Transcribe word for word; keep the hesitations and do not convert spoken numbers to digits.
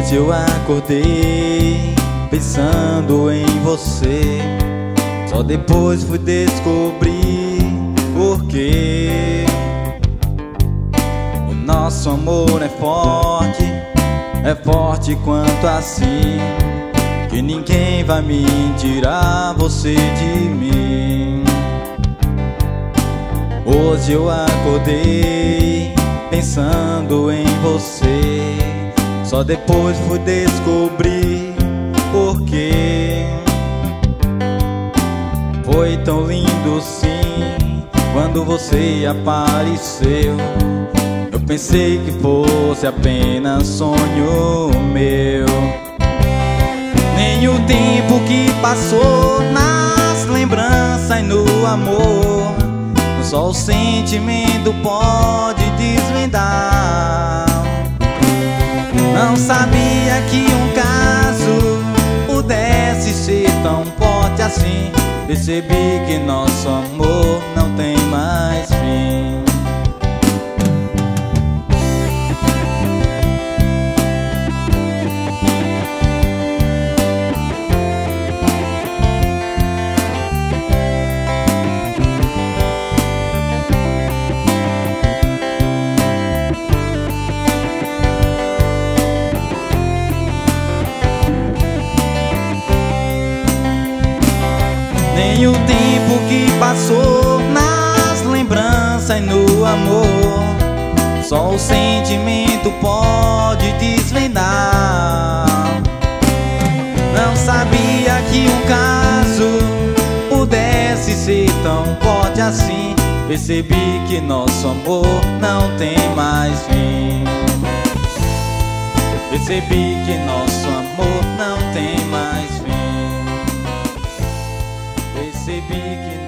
Hoje eu acordei pensando em você, só depois fui descobrir porquê. O nosso amor é forte, é forte quanto assim, que ninguém vai me tirar você de mim. Hoje eu acordei pensando em você, só depois fui descobrir porquê. Foi tão lindo sim quando você apareceu. Eu pensei que fosse apenas sonho meu. Nem o tempo que passou nas lembranças e no amor, só o sentimento pode desvendar. Não sabia que um caso pudesse ser tão forte assim. Percebi que nosso amor não tem mais fim. Nem o tempo que passou nas lembranças e no amor, só o sentimento pode desvendar. Não sabia que um caso pudesse ser tão forte assim. Percebi que nosso amor não tem mais fim. Percebi que nosso amor não tem mais fim. Percebi que